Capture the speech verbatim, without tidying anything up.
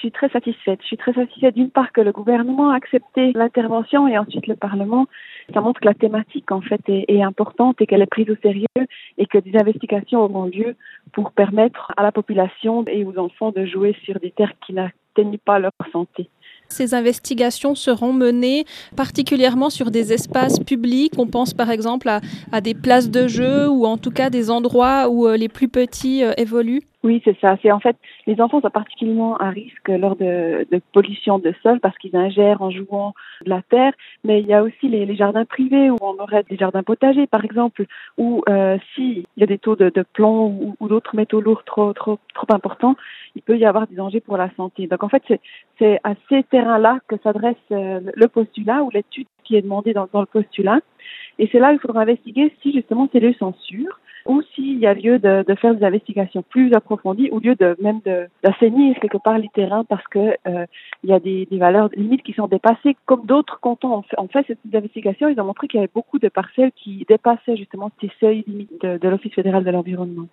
suis très satisfaite. Je suis très satisfaite d'une part que le gouvernement a accepté l'intervention et ensuite le Parlement. Ça montre que la thématique en fait est, est importante et qu'elle est prise au sérieux et que des investigations auront lieu pour permettre à la population et aux enfants de jouer sur des terres qui n'atteignent pas leur santé. Ces investigations seront menées particulièrement sur des espaces publics. On pense par exemple à, à des places de jeu ou en tout cas des endroits où euh, les plus petits euh, évoluent. Oui, c'est ça. C'est en fait, les enfants sont particulièrement à risque lors de, de pollution de sol parce qu'ils ingèrent en jouant de la terre. Mais il y a aussi les, les jardins privés où on aurait des jardins potagers, par exemple, où euh, s'il y a des taux de, de plomb ou, ou d'autres métaux lourds trop, trop, trop importants, il peut y avoir des dangers pour la santé. Donc en fait, c'est, c'est à ces terrains-là que s'adresse euh, le postulat ou l'étude qui est demandée dans, dans le postulat. Et c'est là qu'il faudra investiguer si justement ces lieux sont sûrs ou s'il y a lieu de, de faire des investigations plus approfondies ou lieu de même de d'assainir quelque part les terrains parce que euh, il y a des, des valeurs limites qui sont dépassées. Comme d'autres cantons ont fait, ont fait cette investigation, ils ont montré qu'il y avait beaucoup de parcelles qui dépassaient justement ces seuils limites de, de l'Office fédéral de l'environnement.